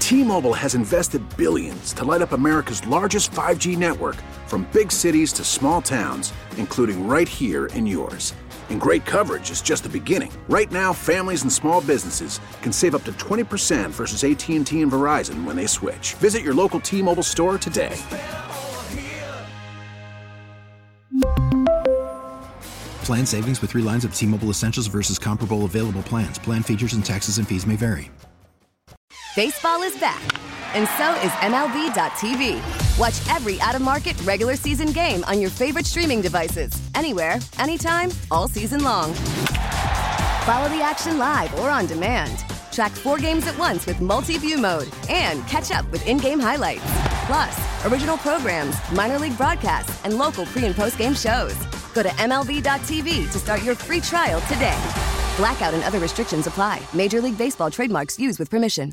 T-Mobile has invested billions to light up America's largest 5G network, from big cities to small towns, including right here in yours. And great coverage is just the beginning. Right now, families and small businesses can save up to 20% versus AT&T and Verizon when they switch. Visit your local T-Mobile store today. Plan savings with 3 lines of T-Mobile Essentials versus comparable available plans. Plan features and taxes and fees may vary. Baseball is back, and so is MLB.tv. Watch every out-of-market regular season game on your favorite streaming devices, anywhere, anytime, all season long. Follow the action live or on demand. Track 4 games at once with multi-view mode and catch up with in-game highlights. Plus, original programs, minor league broadcasts, and local pre- and post-game shows. Go to MLB.tv to start your free trial today. Blackout and other restrictions apply. Major League Baseball trademarks used with permission.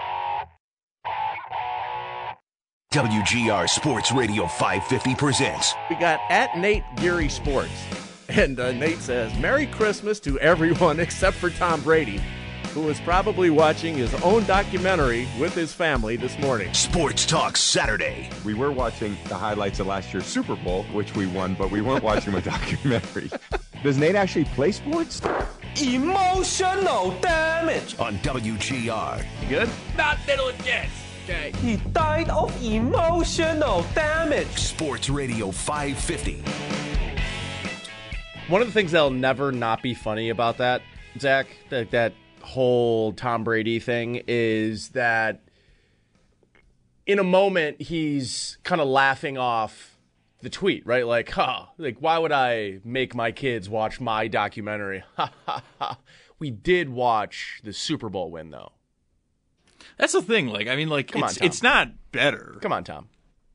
WGR Sports Radio 550 presents. We got at Nate Geary Sports. And Nate says, Merry Christmas to everyone except for Tom Brady, who is probably watching his own documentary with his family this morning. Sports Talk Saturday. We were watching the highlights of last year's Super Bowl, which we won, but we weren't watching a documentary. Does Nate actually play sports? Emotional damage. On WGR. You good? Not little Jess. Okay. He died of emotional damage. Sports Radio 550. One of the things that'll never not be funny about that, Zach, that whole Tom Brady thing, is that in a moment he's kind of laughing off the tweet, right? Like, why would I make my kids watch my documentary? We did watch the Super Bowl win, though. That's the thing. It's not better. Come on, Tom.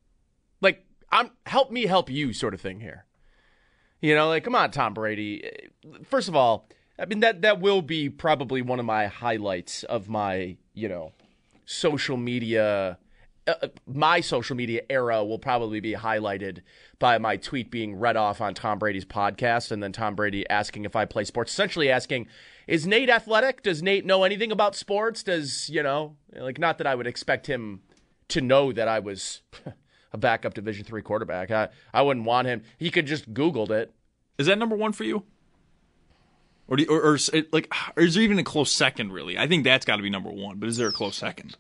Help me help you sort of thing here. Come on, Tom Brady. First of all, I mean, that will be probably one of my highlights of my, social media. My social media era will probably be highlighted by my tweet being read off on Tom Brady's podcast, and then Tom Brady asking if I play sports, essentially asking, is Nate athletic? Does Nate know anything about sports? Does, not that I would expect him to know that I was a backup Division III quarterback. I wouldn't want him. He could just Googled it. Is that number one for you? Or is there even a close second, really? I think that's got to be number one, but is there a close second?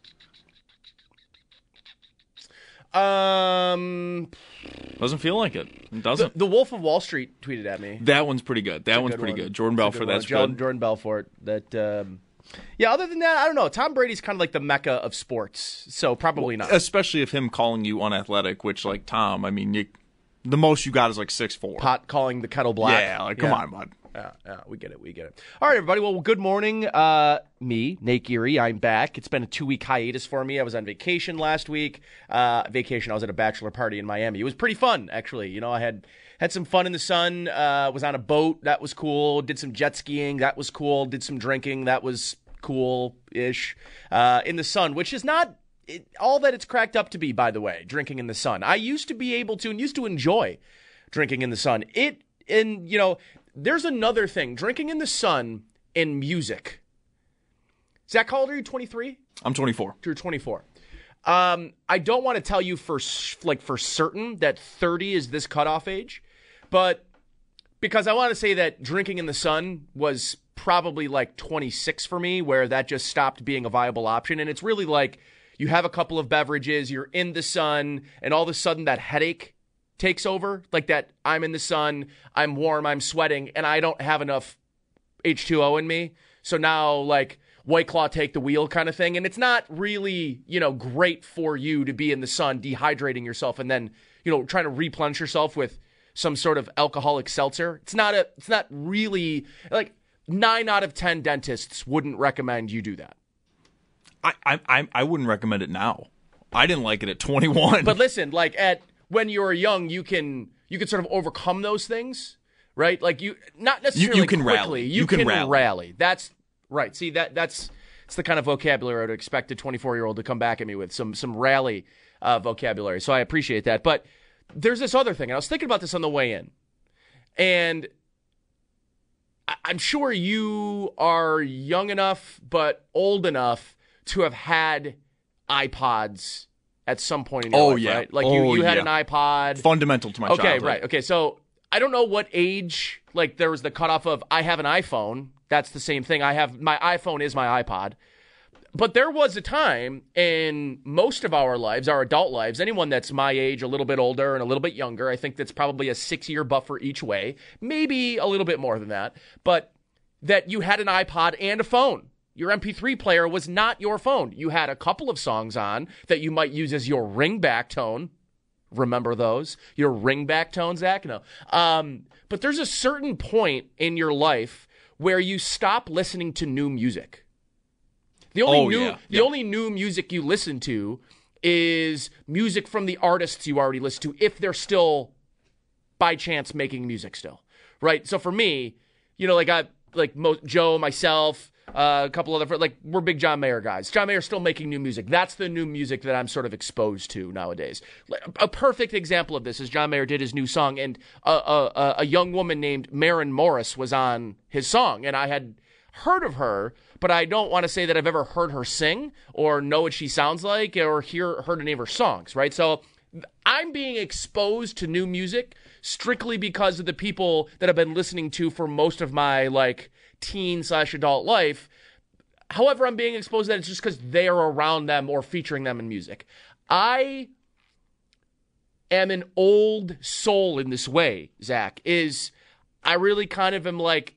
Doesn't feel like it. It doesn't. The Wolf of Wall Street tweeted at me. That one's pretty good. That one's pretty good. Jordan Belfort, that's good. Jordan Belfort. Other than that, I don't know. Tom Brady's kind of like the mecca of sports, so probably not. Especially if him calling you unathletic, which, like, Tom, I mean, the most you got is like 6'4". Pot calling the kettle black. Yeah, come on, bud. Yeah, we get it. All right, everybody. Well, good morning. Me, Nate Geary, I'm back. It's been a 2-week hiatus for me. I was on vacation last week. I was at a bachelor party in Miami. It was pretty fun, actually. I had some fun in the sun. Was on a boat. That was cool. Did some jet skiing. That was cool. Did some drinking. That was cool-ish. In the sun, which is not all that it's cracked up to be, by the way, drinking in the sun. I used to be able to and used to enjoy drinking in the sun. There's another thing. Drinking in the sun and music. Zach, how old are you, 23? I'm 24. You're 24. I don't want to tell you for certain that 30 is this cutoff age, but because I want to say that drinking in the sun was probably like 26 for me, where that just stopped being a viable option. And it's really like you have a couple of beverages, you're in the sun, and all of a sudden that headache takes over, like that I'm in the sun, I'm warm, I'm sweating, and I don't have enough H2O in me. So now, like, White Claw take the wheel kind of thing. And it's not really, great for you to be in the sun, dehydrating yourself, and then, trying to replenish yourself with some sort of alcoholic seltzer. It's not really, like, 9 out of 10 dentists wouldn't recommend you do that. I wouldn't recommend it now. I didn't like it at 21. But listen, like, when you're young, you can sort of overcome those things, right? Like, you not necessarily you can quickly. Rally. You can rally. That's right. See, it's the kind of vocabulary I would expect a 24-year-old to come back at me with, some rally vocabulary. So I appreciate that. But there's this other thing, and I was thinking about this on the way in, and I'm sure you are young enough but old enough to have had iPods at some point in your life, right? Like you had an iPod. Fundamental to my childhood. Okay, right. Okay, so I don't know what age, like there was the cutoff of I have an iPhone. That's the same thing. My iPhone is my iPod. But there was a time in most of our lives, our adult lives, anyone that's my age, a little bit older and a little bit younger, I think that's probably a 6-year buffer each way, maybe a little bit more than that, but that you had an iPod and a phone. Your MP3 player was not your phone. You had a couple of songs on that you might use as your ringback tone. Remember those? Your ringback tone, Zach? No. But there's a certain point in your life where you stop listening to new music. The only new music you listen to is music from the artists you already listen to, if they're still, by chance, making music still, right? So for me, Joe, myself, a couple other, we're big John Mayer guys. John Mayer's still making new music. That's the new music that I'm sort of exposed to nowadays. A perfect example of this is John Mayer did his new song, and a young woman named Maren Morris was on his song, and I had heard of her, but I don't want to say that I've ever heard her sing or know what she sounds like or heard any of her songs, right? So I'm being exposed to new music strictly because of the people that I've been listening to for most of my teen/adult life. However, I'm being exposed to that it's just because they are around them or featuring them in music. I am an old soul in this way, Zach, I really kind of am like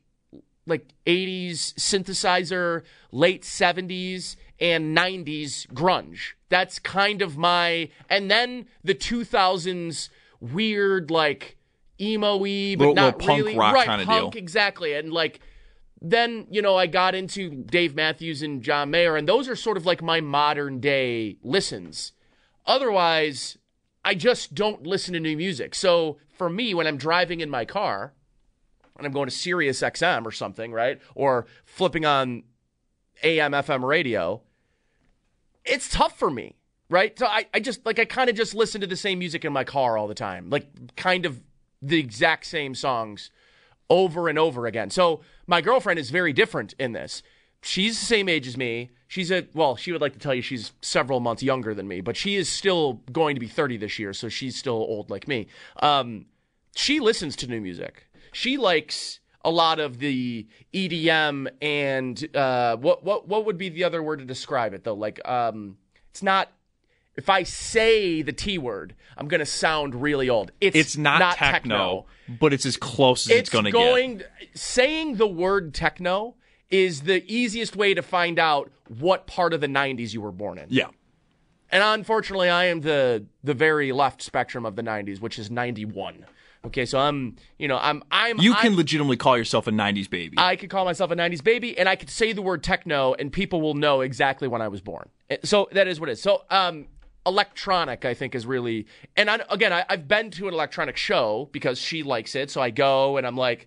80s synthesizer, late 70s, and 90s grunge. That's kind of and then the 2000s weird, emo-y, but not punk really. Rock right, kind of punk, deal. Exactly. And then, I got into Dave Matthews and John Mayer, and those are sort of my modern day listens. Otherwise, I just don't listen to new music. So for me, when I'm driving in my car, and I'm going to Sirius XM or something, right? Or flipping on AM, FM radio, it's tough for me, right? So I kind of just listen to the same music in my car all the time, kind of the exact same songs over and over again. So my girlfriend is very different in this. She's the same age as me. She would like to tell you she's several months younger than me, but she is still going to be 30 this year, so she's still old like me. She listens to new music. She likes a lot of the EDM and what would be the other word to describe it, though? It's not, if I say the T word, I'm going to sound really old. It's not techno, but it's as close as it's going to get. Saying the word techno is the easiest way to find out what part of the 90s you were born in. Yeah. And unfortunately, I am the very left spectrum of the 90s, which is 91. Okay, so You can legitimately call yourself a 90s baby. I could call myself a 90s baby, and I could say the word techno, and people will know exactly when I was born. So that is what it is. So electronic, I think, is really... And I've been to an electronic show because she likes it, so I go, and I'm like,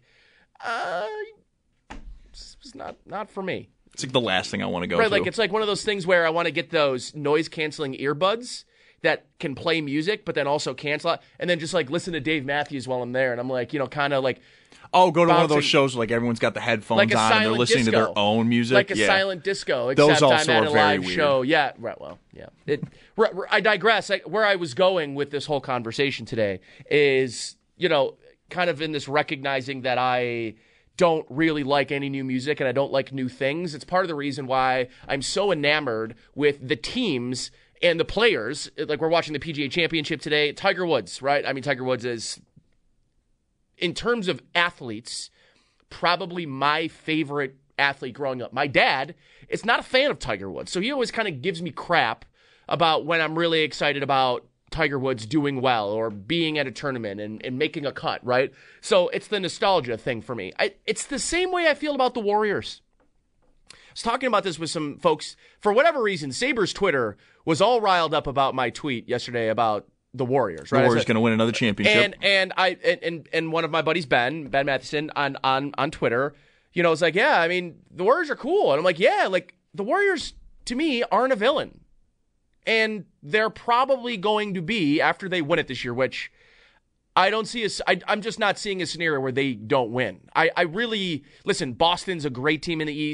it's not for me. It's the last thing I want to go to. Right, it's one of those things where I want to get those noise-canceling earbuds that can play music, but then also cancel it, and then just listen to Dave Matthews while I'm there, and I'm kind of go to one of those shows where everyone's got the headphones on and they're listening to their own music, silent disco. Those except also I'm at are a very live weird. show. Yeah, right. Well, yeah. I digress. Where I was going with this whole conversation today is, kind of in this recognizing that I don't really like any new music and I don't like new things. It's part of the reason why I'm so enamored with the teams and the players. We're watching the PGA Championship today. Tiger Woods, right? I mean, Tiger Woods is, in terms of athletes, probably my favorite athlete growing up. My dad is not a fan of Tiger Woods, so he always kind of gives me crap about when I'm really excited about Tiger Woods doing well or being at a tournament and making a cut, right? So it's the nostalgia thing for me. It's the same way I feel about the Warriors. I was talking about this with some folks. For whatever reason, Sabres Twitter was all riled up about my tweet yesterday about the Warriors. Right? The Warriors going to win another championship. And one of my buddies, Ben Matheson, on Twitter, was like, yeah, I mean, the Warriors are cool. And I'm like, yeah, the Warriors, to me, aren't a villain. And they're probably going to be after they win it this year, which I don't see. I'm just not seeing a scenario where they don't win. I really, listen, Boston's a great team in the East.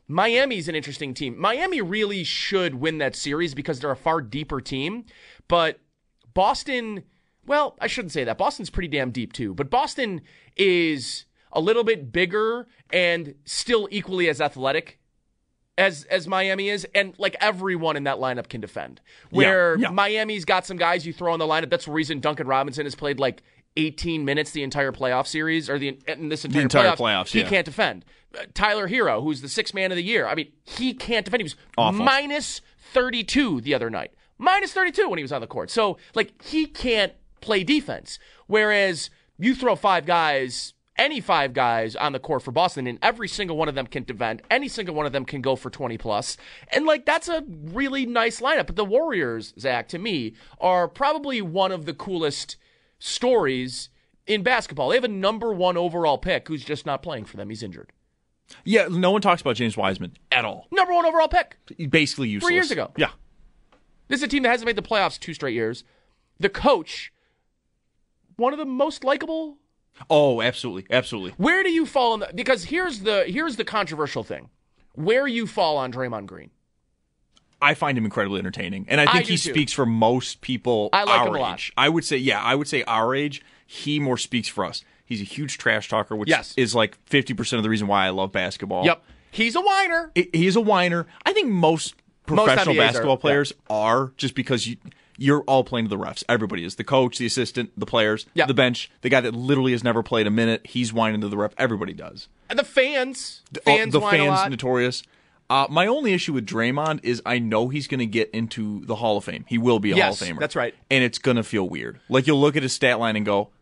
Miami's an interesting team. Miami really should win that series because they're a far deeper team. But Boston, well, I shouldn't say that. Boston's pretty damn deep too. But Boston is a little bit bigger and still equally as athletic as Miami is. And like everyone in that lineup can defend. Where Miami's got some guys you throw in the lineup. That's the reason Duncan Robinson has played like 18 minutes the entire playoff series, or in this entire playoffs, he can't defend. Tyler Hero, who's the sixth man of the year, I mean, he can't defend. He was awful. Minus 32 the other night. Minus 32 when he was on the court. So, like, he can't play defense. Whereas you throw any five guys on the court for Boston, and every single one of them can defend. Any single one of them can go for 20 plus. And, like, that's a really nice lineup. But the Warriors, Zach, to me, are probably one of the coolest stories in basketball. They have a number 1 overall pick who's just not playing for them. He's injured. Yeah, no one talks about James Wiseman at all. Number 1 overall pick. Basically useless. 3 years ago. Yeah. This is a team that hasn't made the playoffs 2 straight years. The coach, one of the most likable. Oh, absolutely. Absolutely. Where do you fall on that? Because here's the controversial thing. Where you fall on Draymond Green. I find him incredibly entertaining, and I think he speaks for most people I like our him a lot. age. I would say our age, he more speaks for us. He's a huge trash talker, which is like 50% of the reason why I love basketball. Yep. He's a whiner. He's a whiner. I think most professional basketball players are, just because you're all playing to the refs. Everybody is. The coach, the assistant, the players, the bench, the guy that literally has never played a minute, he's whining to the ref. Everybody does. And the fans. The fans whine a lot. Notorious. My only issue with Draymond is I know he's going to get into the Hall of Fame. He will be a Hall of Famer. That's right. And it's going to feel weird. Like, you'll look at his stat line and go,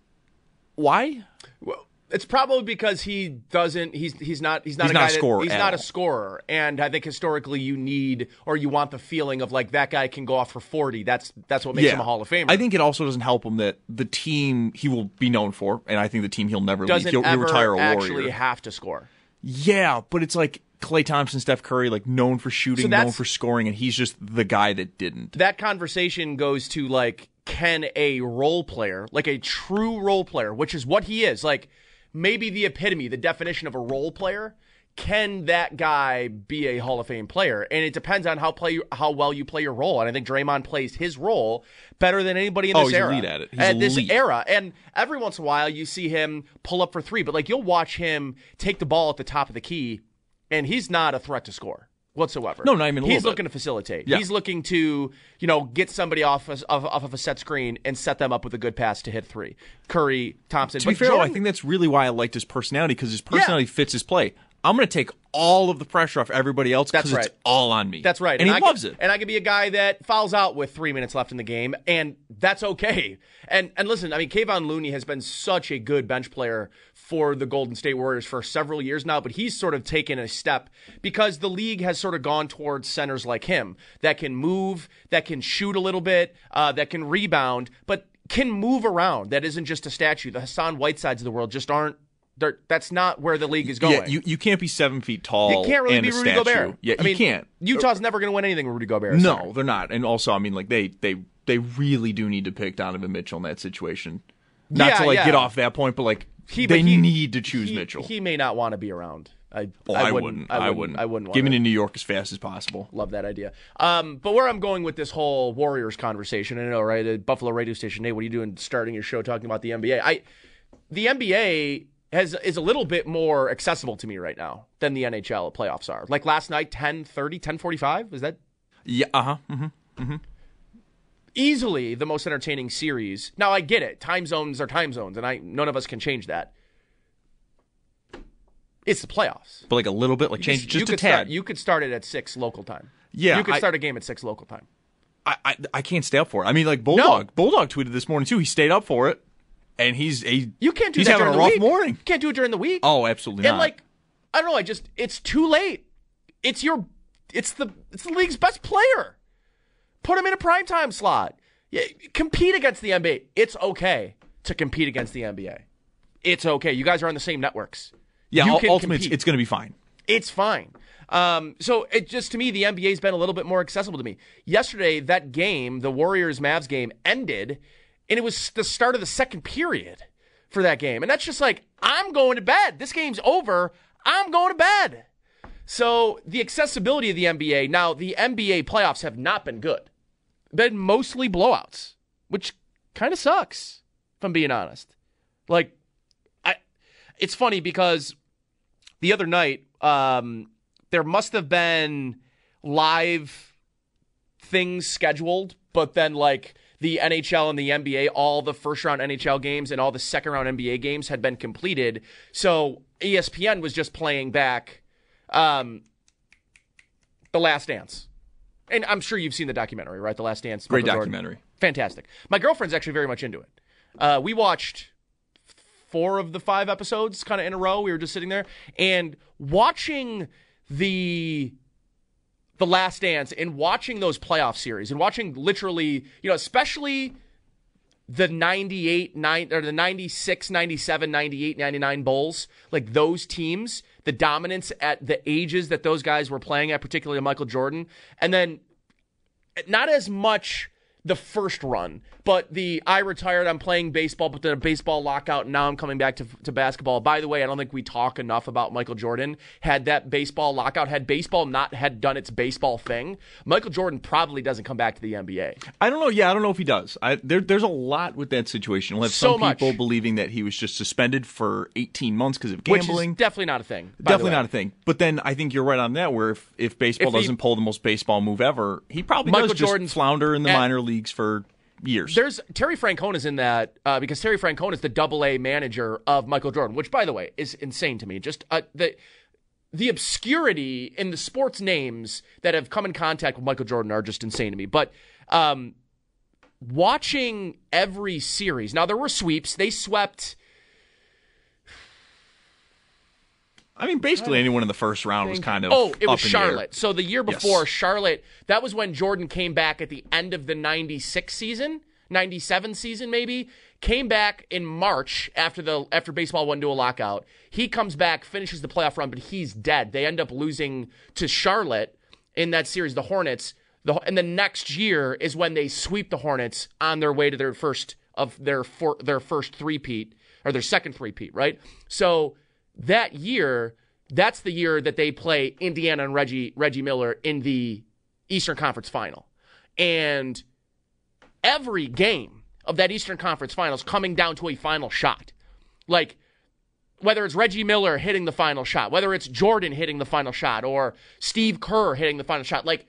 why? Well, it's probably because he's not a scorer. And I think historically you want the feeling of like that guy can go off for 40. That's what makes him a Hall of Famer. I think it also doesn't help him that the team he will be known for, and I think the team he'll never leave. He'll retire a Warrior. Actually have to score. Yeah, but it's like Klay Thompson, Steph Curry, like known for shooting, known for scoring, and he's just the guy that didn't. That conversation goes to like, can a role player, like a true role player, which is what he is, like maybe the epitome, the definition of a role player, can that guy be a Hall of Fame player? And it depends on how well you play your role. And I think Draymond plays his role better than anybody in this era. He's elite at it. He's elite. This era. And every once in a while you see him pull up for 3, but like you'll watch him take the ball at the top of the key, and he's not a threat to score whatsoever. No, not even a little He's looking to facilitate. Yeah. He's looking to, get somebody off of a set screen and set them up with a good pass to hit 3. Curry, Thompson. To be fair, I think that's really why I liked his personality, because his personality fits his play. I'm going to take all of the pressure off everybody else because it's all on me. That's right. And he loves it. And I could be a guy that fouls out with 3 minutes left in the game, and that's okay. And listen, I mean, Kevon Looney has been such a good bench player for the Golden State Warriors for several years now, but he's sort of taken a step because the league has sort of gone towards centers like him that can move, that can shoot a little bit, that can rebound, but can move around. That isn't just a statue. The Hassan Whitesides of the world just aren't. That's not where the league is going. Yeah, you can't be 7 feet tall. You can't really and be Rudy Gobert. Yeah, you can't. Utah's never going to win anything with Rudy Gobert. No, they're not. And also, I mean, like they really do need to pick Donovan Mitchell in that situation. Not to get off that point, but like they need to choose Mitchell. He may not want to be around. I wouldn't. I wouldn't want Give me to New York as fast as possible. Love that idea. But where I'm going with this whole Warriors conversation, I know, right? The Buffalo radio station. Nate, what are you doing starting your show talking about the NBA? The NBA is a little bit more accessible to me right now than the NHL playoffs are. Like last night, 10:30, 10:45, is that? Yeah, mm-hmm. Easily the most entertaining series. Now, I get it. Time zones are time zones, and none of us can change that. It's the playoffs. But like a little bit, like change just a tad. You could start it at 6 local time. Yeah. You could start a game at 6 local time. I can't stay up for it. I mean, like Bulldog tweeted this morning, too. He stayed up for it. And you can't do that during the week. He's having a rough morning. You can't do it during the week. Oh, absolutely not. And like, I don't know. It's too late. It's the league's best player. Put him in a primetime slot. Yeah, compete against the NBA. It's okay to compete against the NBA. It's okay. You guys are on the same networks. Yeah, ultimately, it's going to be fine. It's fine. So it just, to me, the NBA's been a little bit more accessible to me. Yesterday, that game, the Warriors-Mavs game, ended. And it was the start of the second period for that game. And that's just like, I'm going to bed. This game's over. I'm going to bed. So the accessibility of the NBA, now the NBA playoffs have not been good. Been mostly blowouts, which kind of sucks, if I'm being honest. Like, it's funny because the other night, there must have been live things scheduled, but then like the NHL and the NBA, all the first round NHL games and all the second round NBA games had been completed. So ESPN was just playing back The Last Dance. And I'm sure you've seen the documentary, right? The Last Dance. Great documentary. Fantastic. My girlfriend's actually very much into it. We watched 4 of the 5 episodes kind of in a row. We were just sitting there and watching the Last Dance and watching those playoff series and watching literally, especially the 96, 97, 98, 99 Bulls, like those teams, the dominance at the ages that those guys were playing at, particularly Michael Jordan. And then not as much the first run, but I retired, I'm playing baseball, but then a baseball lockout, and now I'm coming back to basketball. By the way, I don't think we talk enough about Michael Jordan. Had that baseball lockout, had baseball not had done its baseball thing, Michael Jordan probably doesn't come back to the NBA. I don't know. Yeah, I don't know if he does. There's a lot with that situation. We'll have some people believing that he was just suspended for 18 months because of gambling. Which is definitely not a thing. Definitely not a thing. But then I think you're right on that, where if baseball doesn't pull the most baseball move ever, he probably does just flounder in the minor leagues for years. There's Terry Francona's in that because Terry Francona is the AA manager of Michael Jordan, which, by the way, is insane to me. Just the obscurity in the sports names that have come in contact with Michael Jordan are just insane to me. But watching every series, now there were sweeps. They swept. I mean, basically anyone in the first round was kind of it was up in Charlotte. The so the year before, Charlotte, that was when Jordan came back at the end of the 96 season, 97 season maybe, came back in March after baseball went into a lockout. He comes back, finishes the playoff run, but he's dead. They end up losing to Charlotte in that series, the Hornets. And the next year is when they sweep the Hornets on their way to their first three-peat, or their second three-peat, right? So that year, that's the year that they play Indiana and Reggie Miller in the Eastern Conference Final. And every game of that Eastern Conference Finals coming down to a final shot. Like, whether it's Reggie Miller hitting the final shot, whether it's Jordan hitting the final shot, or Steve Kerr hitting the final shot, like,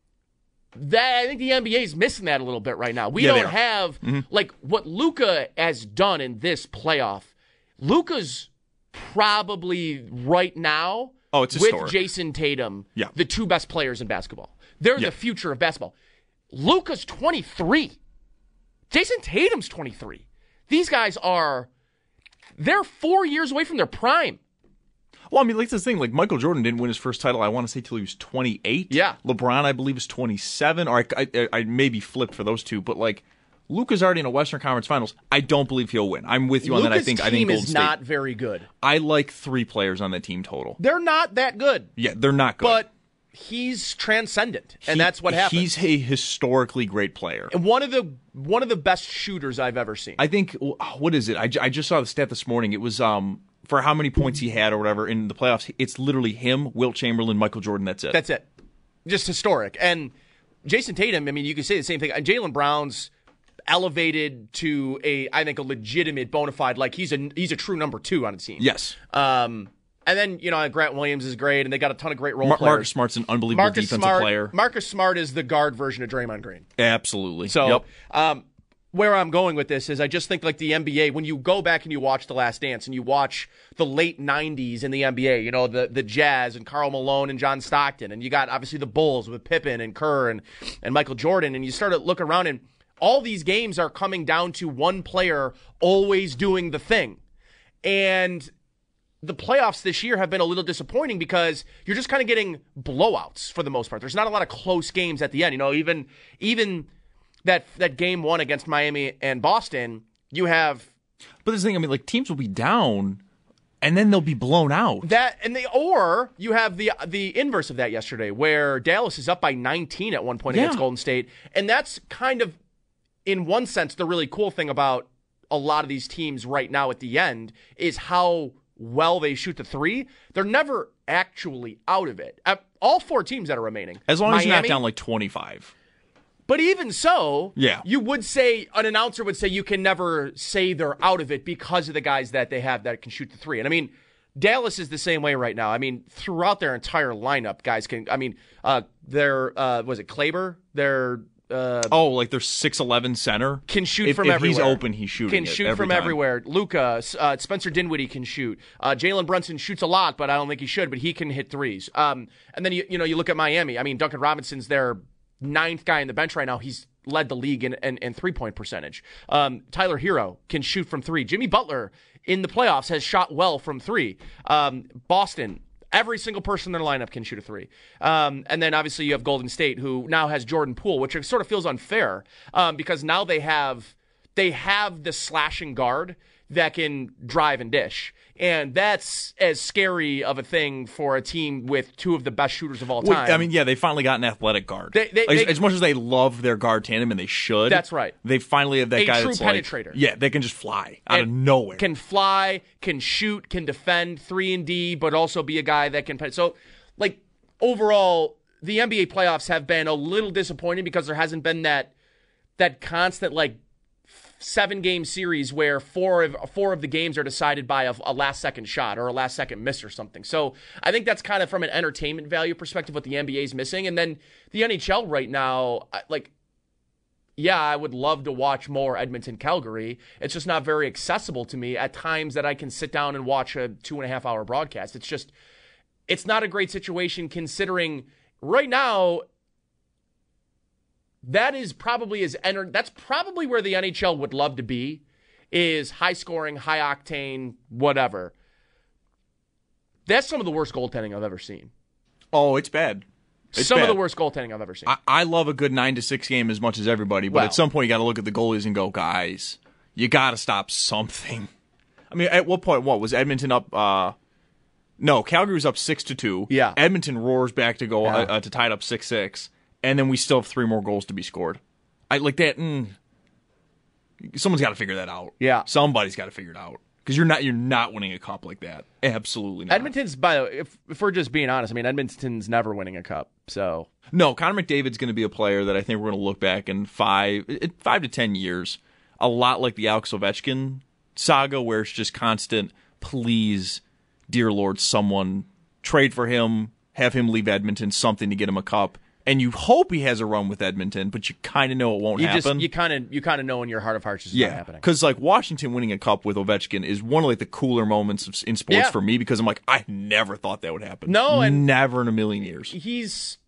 that, I think the NBA is missing that a little bit right now. We don't have, like, what Luka has done in this playoff. Luka's probably right now, it's with historic. Jason Tatum, the 2 best players in basketball. They're the future of basketball. Luka's 23. Jason Tatum's 23. These guys they're 4 years away from their prime. Well, I mean, like this thing, like Michael Jordan didn't win his first title, I want to say, till he was 28. Yeah. LeBron, I believe, is 27, or I maybe flipped for those two, but like, Luka's already in a Western Conference Finals. I don't believe he'll win. I'm with you on that. I think team Golden is not very good. I like 3 players on that team total. They're not that good. Yeah, they're not good. But he's transcendent, and that's what happens. He's a historically great player. And one of the best shooters I've ever seen. I think, what is it? I just saw the stat this morning. It was for how many points he had or whatever in the playoffs. It's literally him, Wilt Chamberlain, Michael Jordan. That's it. That's it. Just historic. And Jason Tatum, I mean, you could say the same thing. Jaylen Brown's elevated to I think a legitimate bona fide, like he's a true number 2 on a team. Yes. And then, Grant Williams is great, and they got a ton of great role players. Marcus Smart's an unbelievable defensive player. Marcus Smart is the guard version of Draymond Green. Absolutely. So, where I'm going with this is I just think like the NBA, when you go back and you watch The Last Dance and you watch the late 90s in the NBA, the Jazz and Karl Malone and John Stockton, and you got obviously the Bulls with Pippen and Kerr and Michael Jordan, and you start to look around and all these games are coming down to one player always doing the thing. And the playoffs this year have been a little disappointing because you're just kind of getting blowouts for the most part. There's not a lot of close games at the end. Even that game 1 against Miami and Boston, you have. But this thing, I mean, like teams will be down and then they'll be blown out. Or you have the inverse of that yesterday, where Dallas is up by 19 at one point against Golden State, and that's kind of, in one sense, the really cool thing about a lot of these teams right now at the end is how well they shoot the three, they're never actually out of it. All 4 teams that are remaining. As long as you're not down like 25. But even so, yeah, you would say, an announcer would say you can never say they're out of it because of the guys that they have that can shoot the three. And I mean, Dallas is the same way right now. I mean, throughout their entire lineup, guys can, I mean, was it Kleber? Their like their 6'11" center can shoot from if everywhere. He's open, he's shooting. Can shoot from everywhere. Luka, Spencer Dinwiddie can shoot. Jalen Brunson shoots a lot, but I don't think he should. But he can hit threes. And then you look at Miami. I mean, Duncan Robinson's their 9th guy in the bench right now. He's led the league in 3-point percentage. Tyler Hero can shoot from 3. Jimmy Butler in the playoffs has shot well from 3. Boston. Every single person in their lineup can shoot a 3. And then obviously you have Golden State, who now has Jordan Poole, which sort of feels unfair because now they have the slashing guard that can drive and dish. And that's as scary of a thing for a team with 2 of the best shooters of all time. I mean, yeah, they finally got an athletic guard. As much as they love their guard tandem, and they should. That's right. They finally have that guy true that's penetrator. They can just fly out of nowhere. Can fly, can shoot, can defend 3 and D, but also be a guy that can. So, like, overall, the NBA playoffs have been a little disappointing because there hasn't been that constant, like, 7-game series where four of the games are decided by a last-second shot or a last-second miss or something. So I think that's kind of from an entertainment value perspective what the NBA is missing. And then the NHL right now, I would love to watch more Edmonton-Calgary. It's just not very accessible to me at times that I can sit down and watch a 2.5-hour broadcast. It's not a great situation considering right now that's probably where the NHL would love to be, is high scoring, high octane, whatever. That's some of the worst goaltending I've ever seen. Oh, it's bad. Some of the worst goaltending I've ever seen. I love a good 9-6 game as much as everybody, but at some point you got to look at the goalies and go, guys, you got to stop something. I mean, at what point? What was Edmonton up? No, Calgary was up 6-2. Yeah, Edmonton roars back to go to tie it up 6-6. And then we still have 3 more goals to be scored. I like that. Someone's got to figure that out. Yeah, somebody's got to figure it out because you're not winning a cup like that. Absolutely not. Edmonton's, by the way, if we're just being honest, I mean Edmonton's never winning a cup. So no, Connor McDavid's going to be a player that I think we're going to look back in 5 to 10 years, a lot like the Alex Ovechkin saga, where it's just constant. Please, dear Lord, someone trade for him, have him leave Edmonton, something to get him a cup. And you hope he has a run with Edmonton, but you kind of know it won't happen. You kind of know in your heart of hearts it's not happening. Because like Washington winning a cup with Ovechkin is one of like the cooler moments in sports for me because I'm like, I never thought that would happen. No, and never in a million years. He's,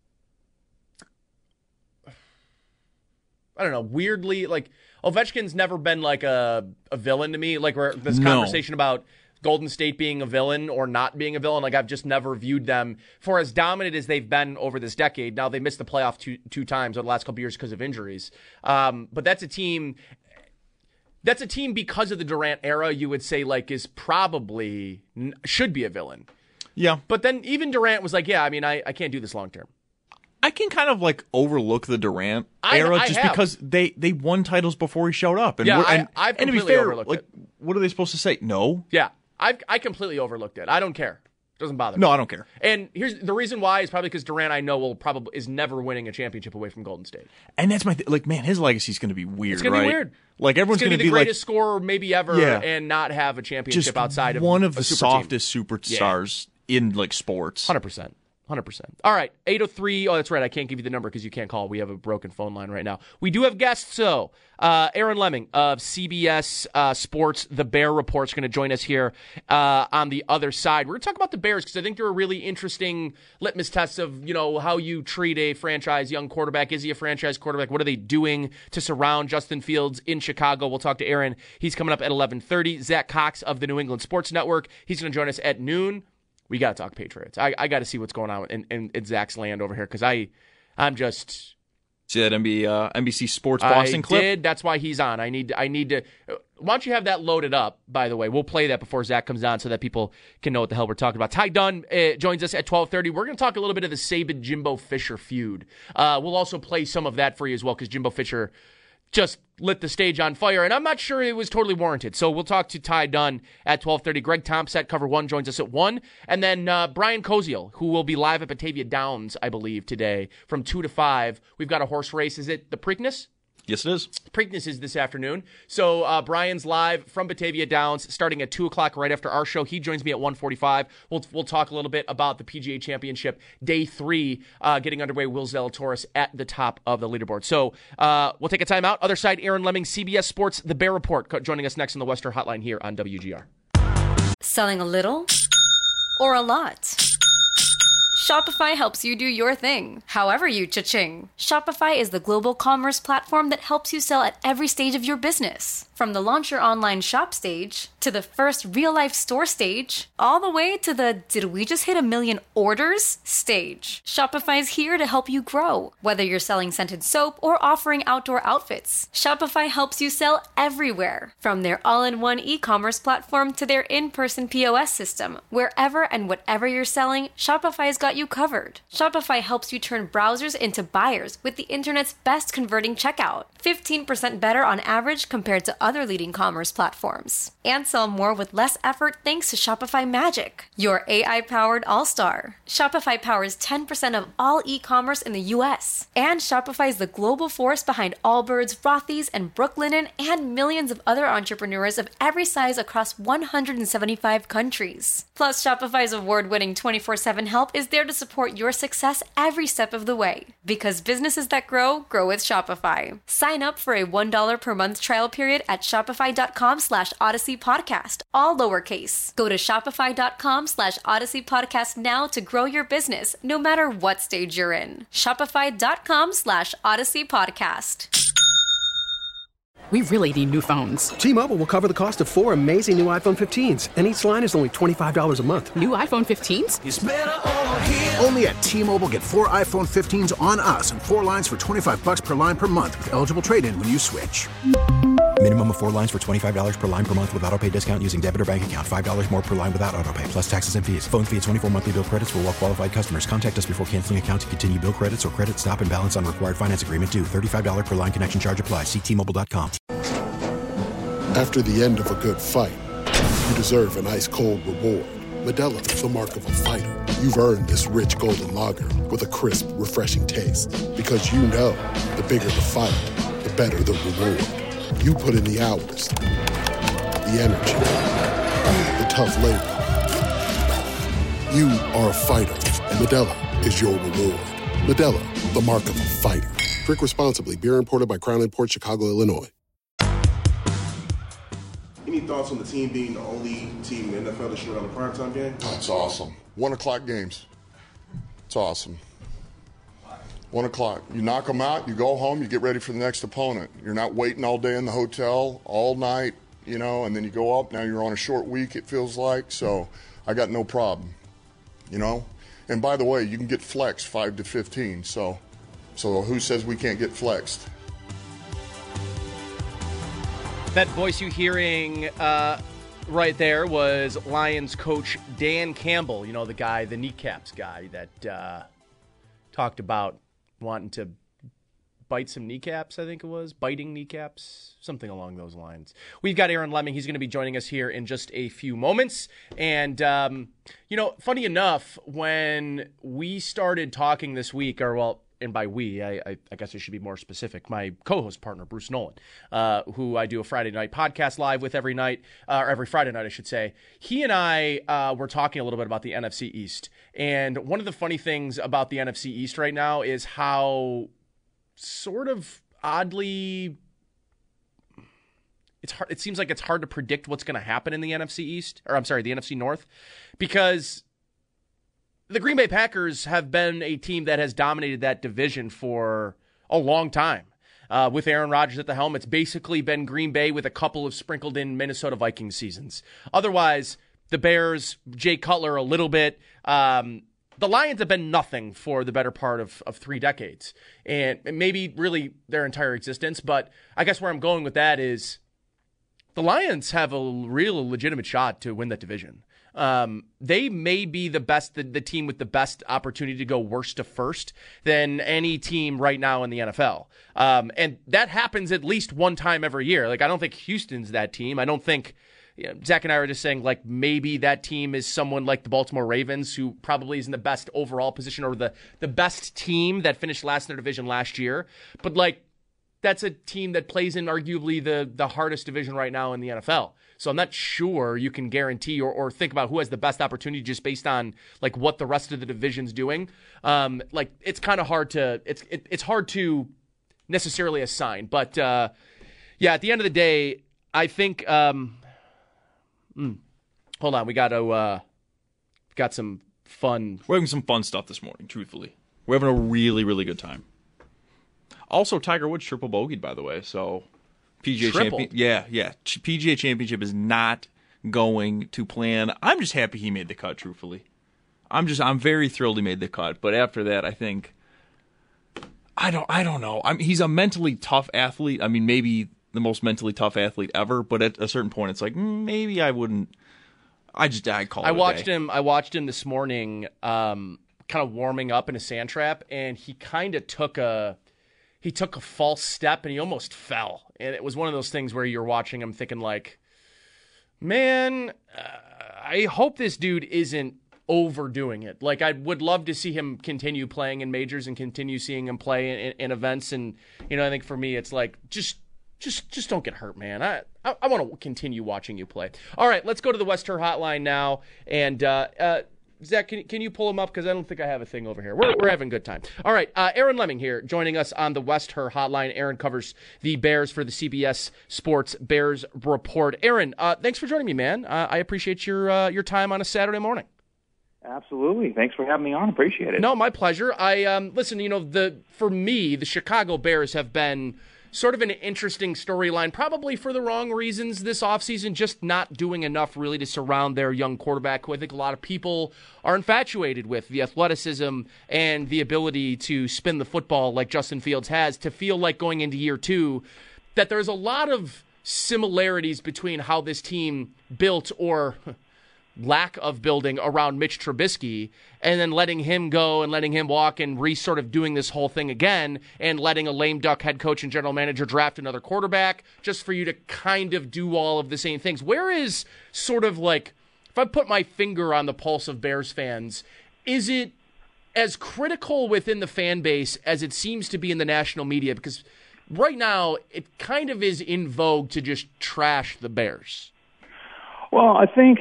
I don't know, weirdly like Ovechkin's never been like a villain to me. Like this conversation about Golden State being a villain or not being a villain, like I've just never viewed them for as dominant as they've been over this decade. Now they missed the playoff two times over the last couple of years because of injuries. But that's a team because of the Durant era, you would say like is probably should be a villain. Yeah. But then even Durant was like, yeah, I mean, I can't do this long term. I can kind of like overlook the Durant era because they won titles before he showed up. And I've and to be fair, like, what are they supposed to say? No. Yeah. I completely overlooked it. I don't care. It doesn't bother me. No, I don't care. And here's the reason why is probably because Durant, I know, is never winning a championship away from Golden State. And that's man, his legacy is going to be weird. It's going to be weird. Like everyone's going to be the greatest scorer maybe ever, and not have a championship just outside of one of the softest superstars in like sports. 100%. 100%. All right, 803. Oh, that's right. I can't give you the number because you can't call. We have a broken phone line right now. We do have guests, though. Aaron Lemming of CBS Sports, The Bear Report's going to join us here on the other side. We're going to talk about the Bears because I think they're a really interesting litmus test of, how you treat a franchise young quarterback. Is he a franchise quarterback? What are they doing to surround Justin Fields in Chicago? We'll talk to Aaron. He's coming up at 11:30. Zach Cox of the New England Sports Network. He's going to join us at noon. We got to talk Patriots. I got to see what's going on in Zach's land over here because I'm just... See that NBC Sports Boston clip? I did. That's why he's on. I need to... Why don't you have that loaded up, by the way? We'll play that before Zach comes on so that people can know what the hell we're talking about. Ty Dunn joins us at 12:30. We're going to talk a little bit of the Saban-Jimbo Fisher feud. We'll also play some of that for you as well because Jimbo Fisher... just lit the stage on fire, and I'm not sure it was totally warranted. So we'll talk to Ty Dunn at 12:30. Greg Thompson, Cover 1, joins us at 1. And then Brian Koziel, who will be live at Batavia Downs, I believe, today from 2 to 5. We've got a horse race. Is it the Preakness? Yes, it is. Preakness is this afternoon. So Brian's live from Batavia Downs starting at 2 o'clock right after our show. He joins me at 1:45. We'll talk a little bit about the PGA Championship Day 3 getting underway. Will Zalatoris at the top of the leaderboard. So we'll take a time out. Other side, Aaron Lemming, CBS Sports, The Bear Report, joining us next in the Western Hotline here on WGR. Selling a little or a lot? Shopify helps you do your thing, however you cha-ching. Shopify is the global commerce platform that helps you sell at every stage of your business. From the launch your online shop stage, to the first real-life store stage, all the way to the did we just hit 1 million orders stage. Shopify's here to help you grow. Whether you're selling scented soap or offering outdoor outfits, Shopify helps you sell everywhere. From their all-in-one e-commerce platform to their in-person POS system, wherever and whatever you're selling, Shopify's got you covered. Shopify helps you turn browsers into buyers with the internet's best converting checkout. 15% better on average compared to other leading commerce platforms. And sell more with less effort thanks to Shopify Magic, your AI-powered all-star. Shopify powers 10% of all e-commerce in the U.S. And Shopify is the global force behind Allbirds, Rothy's, and Brooklinen, and millions of other entrepreneurs of every size across 175 countries. Plus, Shopify's award-winning 24/7 help is there to support your success every step of the way. Because businesses that grow, grow with Shopify. Sign up for a $1 per month trial period at shopify.com/Odyssey Podcast, all lowercase. Go to shopify.com/Odyssey Podcast now to grow your business, no matter what stage you're in. Shopify.com/Odyssey Podcast. We really need new phones. T-Mobile will cover the cost of 4 amazing new iPhone 15s, and each line is only $25 a month. New iPhone 15s? It's better over here. Only at T-Mobile, get 4 iPhone 15s on us and 4 lines for $25 per line per month with eligible trade-in when you switch. Minimum of 4 lines for $25 per line per month with autopay discount using debit or bank account. $5 more per line without autopay, plus taxes and fees. Phone fee at 24 monthly bill credits for well-qualified customers. Contact us before canceling account to continue bill credits or credit stop and balance on required finance agreement due. $35 per line connection charge applies. See T-Mobile.com. After the end of a good fight, you deserve an ice-cold reward. Modelo is the mark of a fighter. You've earned this rich golden lager with a crisp, refreshing taste. Because you know, the bigger the fight, the better the reward. You put in the hours, the energy, the tough labor. You are a fighter, and Modelo is your reward. Modelo, the mark of a fighter. Drink responsibly. Beer imported by Crown Imports, Chicago, Illinois. Any thoughts on the team being the only team in the NFL to shoot on the primetime game? That's awesome. 1 o'clock games. It's awesome. 1 o'clock. You knock them out, you go home, you get ready for the next opponent. You're not waiting all day in the hotel, all night, and then you go up. Now you're on a short week, it feels like. So I got no problem, And by the way, you can get flexed 5 to 15. So who says we can't get flexed? That voice you're hearing right there was Lions coach Dan Campbell, the guy, the kneecaps guy that talked about wanting to bite some kneecaps, I think it was. Biting kneecaps, something along those lines. We've got Aaron Lemming. He's going to be joining us here in just a few moments. And, funny enough, when we started talking this week, and by we, I guess I should be more specific, my co-host partner, Bruce Nolan, who I do a Friday night podcast live with every night, or every Friday night, I should say. He and I were talking a little bit about the NFC East. And one of the funny things about the NFC East right now is how sort of oddly it's hard. It seems like it's hard to predict what's going to happen in the NFC East, the NFC North, because the Green Bay Packers have been a team that has dominated that division for a long time. With Aaron Rodgers at the helm, it's basically been Green Bay with a couple of sprinkled in Minnesota Vikings seasons. Otherwise, the Bears, Jay Cutler a little bit. The Lions have been nothing for the better part of 3 decades. And maybe really their entire existence. But I guess where I'm going with that is the Lions have a real legitimate shot to win that division. they may be the team with the best opportunity to go worst to first than any team right now in the NFL. And that happens at least one time every year. Like, I don't think Houston's that team. I don't think, Zach and I were just saying, like, maybe that team is someone like the Baltimore Ravens, who probably is in the best overall position, or the best team that finished last in their division last year. But, like, that's a team that plays in arguably the hardest division right now in the NFL. So I'm not sure you can guarantee or think about who has the best opportunity just based on like what the rest of the division's doing. Like, it's kind of hard to it's hard to necessarily assign. But yeah, at the end of the day, I think hold on, we got some fun. We're having some fun stuff this morning. Truthfully, we're having a really, really good time. Also, Tiger Woods triple bogeyed, by the way. So, PGA PGA Championship is not going to plan. I'm just happy he made the cut. Truthfully, I'm very thrilled he made the cut. But after that, I think I don't know. He's a mentally tough athlete. I mean, maybe the most mentally tough athlete ever. But at a certain point, it's like maybe I wouldn't. I'd call it. I watched him this morning, kind of warming up in a sand trap, and he kind of took a false step and he almost fell. And it was one of those things where you're watching him thinking like, man, I hope this dude isn't overdoing it. Like, I would love to see him continue playing in majors and continue seeing him play in events. And, I think for me, it's like, just don't get hurt, man. I want to continue watching you play. All right, let's go to the West Her Hotline now. And, Zach, can you pull him up? Because I don't think I have a thing over here. We're having a good time. All right, Aaron Lemming here joining us on the West Her Hotline. Aaron covers the Bears for the CBS Sports Bears Report. Aaron, thanks for joining me, man. I appreciate your time on a Saturday morning. Absolutely. Thanks for having me on. Appreciate it. No, my pleasure. Listen, for me, the Chicago Bears have been sort of an interesting storyline, probably for the wrong reasons this offseason, just not doing enough really to surround their young quarterback, who I think a lot of people are infatuated with, the athleticism and the ability to spin the football like Justin Fields has, to feel like going into year two that there's a lot of similarities between how this team built or lack of building around Mitch Trubisky, and then letting him go and letting him walk and sort of doing this whole thing again, and letting a lame duck head coach and general manager draft another quarterback just for you to kind of do all of the same things. Where is sort of like, if I put my finger on the pulse of Bears fans, is it as critical within the fan base as it seems to be in the national media? Because right now it kind of is in vogue to just trash the Bears. Well, I think,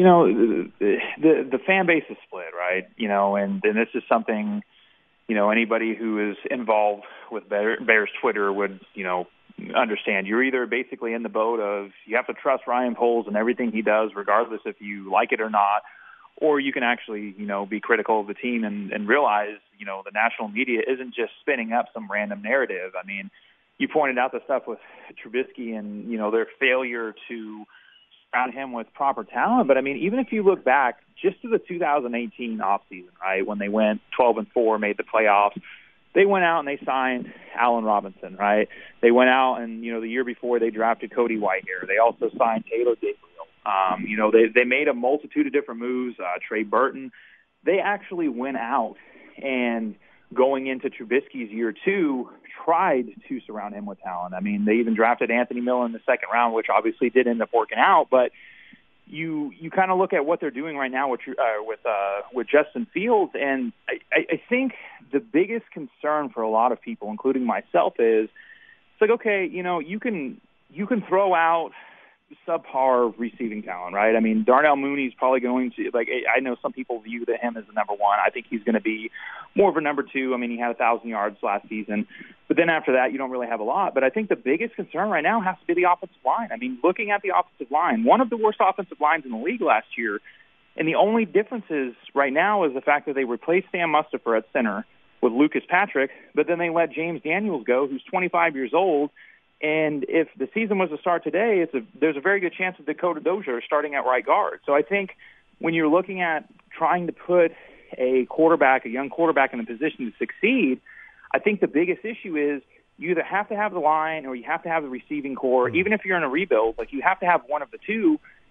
the fan base is split, right? And this is something, anybody who is involved with Bears Twitter would, understand. You're either basically in the boat of you have to trust Ryan Poles and everything he does, regardless if you like it or not, or you can actually, be critical of the team and realize, the national media isn't just spinning up some random narrative. I mean, you pointed out the stuff with Trubisky and, their failure to surround him with proper talent. But, I mean, even if you look back just to the 2018 offseason, right, when they went 12-4, made the playoffs, they went out and they signed Allen Robinson, right? They went out and, the year before they drafted Cody Whitehair. They also signed Taylor Gabriel. They made a multitude of different moves, Trey Burton. They actually went out and going into Trubisky's year two, tried to surround him with talent. I mean, they even drafted Anthony Miller in the second round, which obviously did end up working out. But you kind of look at what they're doing right now with Justin Fields, and I think the biggest concern for a lot of people, including myself, is it's like, okay, you can throw out subpar receiving talent, right? I mean, Darnell Mooney's probably going to, I know some people view him as the number one. I think he's going to be more of a number two. I mean, he had 1,000 yards last season, but then after that, you don't really have a lot. But I think the biggest concern right now has to be the offensive line. I mean, looking at the offensive line, one of the worst offensive lines in the league last year, and the only difference is right now is the fact that they replaced Sam Mustipher at center with Lucas Patrick, but then they let James Daniels go, who's 25 years old. And if the season was to start today, there's a very good chance that Dakota Dozier is starting at right guard. So I think when you're looking at trying to put a young quarterback in a position to succeed, I think the biggest issue is you either have to have the line or you have to have the receiving core. Even if you're in a rebuild, you have to have one of the two.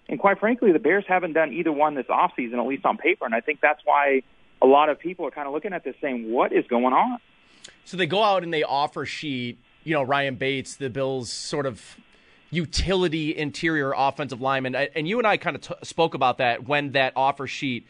And quite frankly, the Bears haven't done either one this offseason, at least on paper. And I think that's why a lot of people are kind of looking at this saying, what is going on? So they go out and they offer sheet, Ryan Bates, the Bills' sort of utility interior offensive lineman. And you and I kind of spoke about that when that offer sheet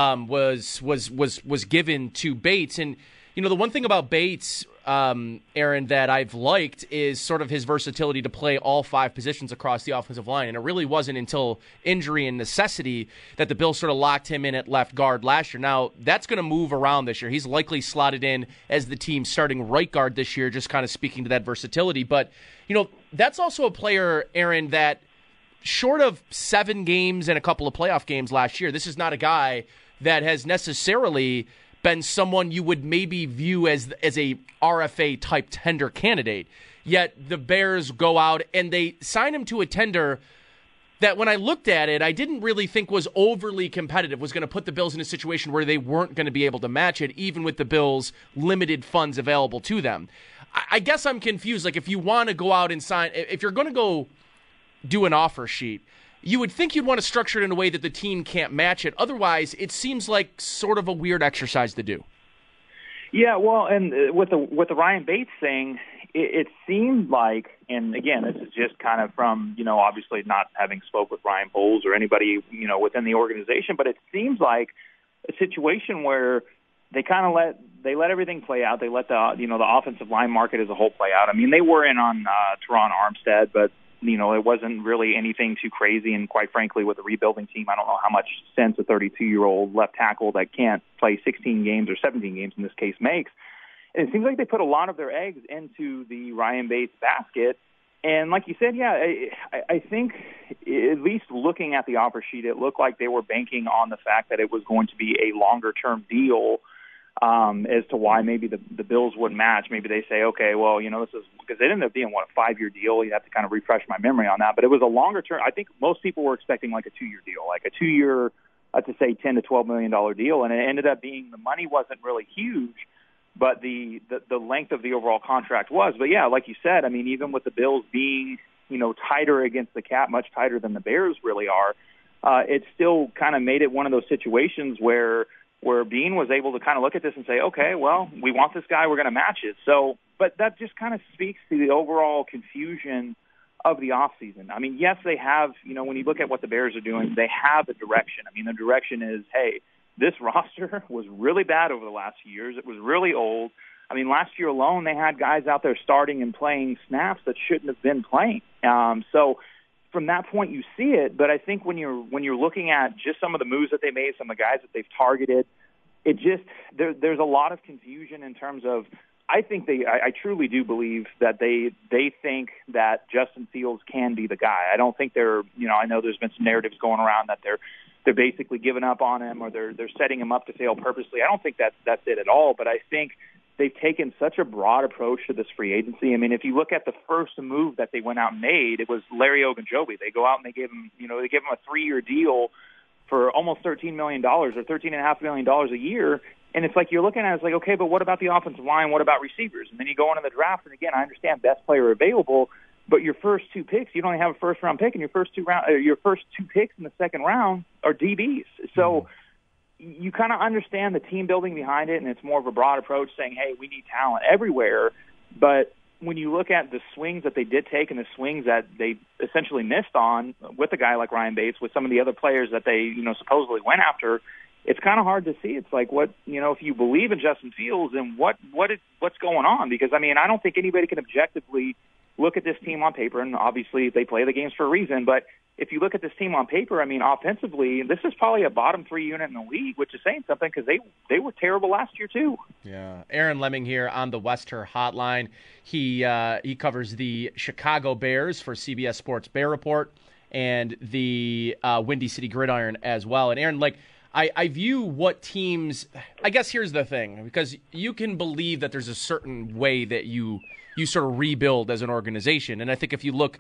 was given to Bates. And, the one thing about Bates, Aaron, that I've liked is sort of his versatility to play all 5 positions across the offensive line. And it really wasn't until injury and necessity that the Bills sort of locked him in at left guard last year. Now, that's going to move around this year. He's likely slotted in as the team's starting right guard this year, just kind of speaking to that versatility. But, that's also a player, Aaron, that short of 7 games and a couple of playoff games last year, this is not a guy that has necessarily been someone you would maybe view as a RFA-type tender candidate. Yet the Bears go out and they sign him to a tender that when I looked at it, I didn't really think was overly competitive, was going to put the Bills in a situation where they weren't going to be able to match it, even with the Bills' limited funds available to them. I guess I'm confused. Like, if you want to go out and sign, if you're going to go do an offer sheet, you would think you'd want to structure it in a way that the team can't match it. Otherwise, it seems like sort of a weird exercise to do. Yeah, well, and with the Ryan Bates thing, it seemed like, and again, this is just kind of from, obviously not having spoke with Ryan Poles or anybody, within the organization, but it seems like a situation where they kind of let everything play out. They let the offensive line market as a whole play out. I mean, they were in on Teron Armstead, but it wasn't really anything too crazy. And quite frankly, with a rebuilding team, I don't know how much sense a 32-year-old left tackle that can't play 16 games or 17 games in this case makes. And it seems like they put a lot of their eggs into the Ryan Bates basket. And like you said, yeah, I think at least looking at the offer sheet, it looked like they were banking on the fact that it was going to be a longer-term deal. As to why maybe the Bills wouldn't match. Maybe they say, okay, well, this is because it ended up being a 5-year deal. You have to kind of refresh my memory on that, but it was a longer term. I think most people were expecting like a 2-year deal, like a 2-year, to say $10 to $12 million deal, and it ended up being the money wasn't really huge, but the length of the overall contract was. But yeah, like you said, I mean, even with the Bills being tighter against the cap, much tighter than the Bears really are, it still kind of made it one of those situations where Bean was able to kind of look at this and say, okay, well, we want this guy, we're going to match it. So, but that just kind of speaks to the overall confusion of the offseason. I mean, yes, they have, when you look at what the Bears are doing, they have a direction. I mean, the direction is, hey, this roster was really bad over the last few years. It was really old. I mean, last year alone, they had guys out there starting and playing snaps that shouldn't have been playing. So from that point, you see it. But I think when you're looking at just some of the moves that they made, some of the guys that they've targeted, it just there's a lot of confusion in terms of. I think I truly do believe that they think that Justin Fields can be the guy. I don't think they're. I know there's been some narratives going around that they're basically giving up on him or they're setting him up to fail purposely. I don't think that's it at all. But I think they've taken such a broad approach to this free agency. I mean, if you look at the first move that they went out and made, it was Larry Ogunjobi. They go out and they give him, they give him a 3-year deal for almost $13 million or $13.5 million a year. And it's like you're looking at it, it's like, okay, but what about the offensive line? What about receivers? And then you go into the draft, and again, I understand best player available, but your first 2 picks, you don't even have a first-round pick, and your first 2 picks in the second round are DBs. So you kind of understand the team building behind it, and it's more of a broad approach saying, hey, we need talent everywhere. But when you look at the swings that they did take and the swings that they essentially missed on with a guy like Ryan Bates, with some of the other players that they supposedly went after, it's kind of hard to see. It's like, what, if you believe in Justin Fields, then what's going on? Because, I mean, I don't think anybody can objectively look at this team on paper, and obviously they play the games for a reason, but if you look at this team on paper, I mean, offensively, this is probably a bottom 3 unit in the league, which is saying something because they were terrible last year too. Yeah, Aaron Lemming here on the Wester Hotline. He covers the Chicago Bears for CBS Sports Bear Report and the Windy City Gridiron as well. And Aaron, I view what teams – I guess here's the thing, because you can believe that there's a certain way that you sort of rebuild as an organization. And I think if you look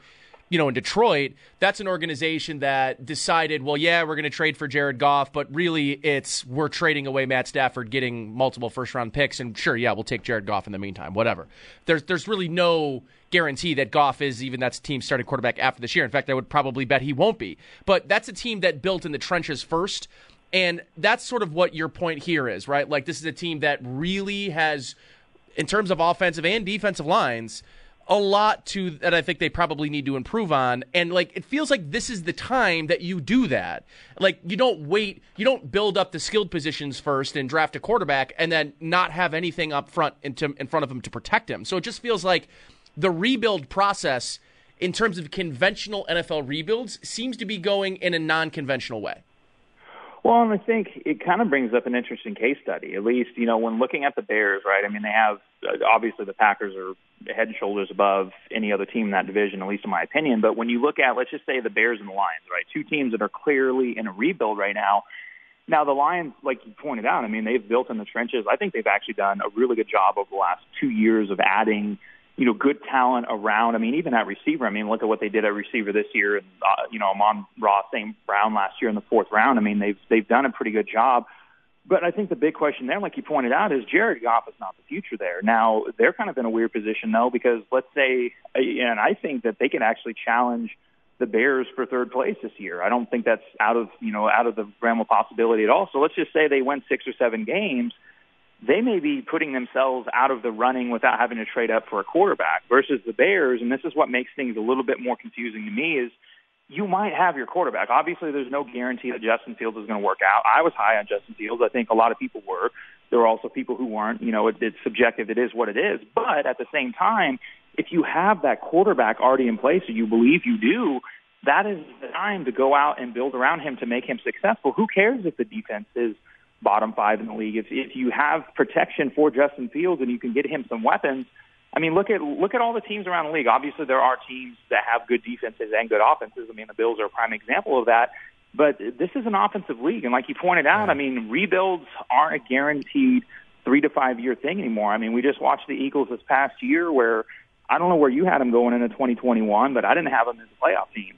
in Detroit, that's an organization that decided, well, yeah, we're going to trade for Jared Goff, but really we're trading away Matt Stafford, getting multiple first-round picks, and sure, yeah, we'll take Jared Goff in the meantime, whatever. There's really no guarantee that Goff is even that team's starting quarterback after this year. In fact, I would probably bet he won't be. But that's a team that built in the trenches first, and that's sort of what your point here is, right? Like, this is a team that really has, in terms of offensive and defensive lines, a lot that I think they probably need to improve on. And, like, it feels like this is the time that you do that. Like, you don't you don't build up the skilled positions first and draft a quarterback and then not have anything up front in front of him to protect him. So it just feels like the rebuild process in terms of conventional NFL rebuilds seems to be going in a non-conventional way. Well, and I think it kind of brings up an interesting case study, at least, when looking at the Bears, right? I mean, they have, obviously the Packers are head and shoulders above any other team in that division, at least in my opinion. But when you look at, let's just say the Bears and the Lions, right? Two teams that are clearly in a rebuild right now. Now, the Lions, like you pointed out, I mean, they've built in the trenches. I think they've actually done a really good job over the last 2 years of adding good talent around. I mean, even at receiver. I mean, look at what they did at receiver this year. And, Amon-Ra St. Brown last year in the fourth round. I mean, they've done a pretty good job. But I think the big question there, like you pointed out, is Jared Goff is not the future there. Now, they're kind of in a weird position, though, because let's say, and I think that they can actually challenge the Bears for third place this year. I don't think that's out of the realm of possibility at all. So let's just say they win 6 or 7 games. They may be putting themselves out of the running without having to trade up for a quarterback versus the Bears. And this is what makes things a little bit more confusing to me is you might have your quarterback. Obviously, there's no guarantee that Justin Fields is going to work out. I was high on Justin Fields. I think a lot of people were. There were also people who weren't. It's subjective. It is what it is. But at the same time, if you have that quarterback already in place, or you believe you do, that is the time to go out and build around him to make him successful. Who cares if the defense is bottom 5 in the league? If you have protection for Justin Fields and you can get him some weapons, I mean, look at all the teams around the league. Obviously, there are teams that have good defenses and good offenses. I mean, the Bills are a prime example of that. But this is an offensive league, and like you pointed out, I mean, rebuilds aren't a guaranteed 3 to 5 year thing anymore. I mean, we just watched the Eagles this past year, where I don't know where you had them going into 2021, but I didn't have them as a playoff team.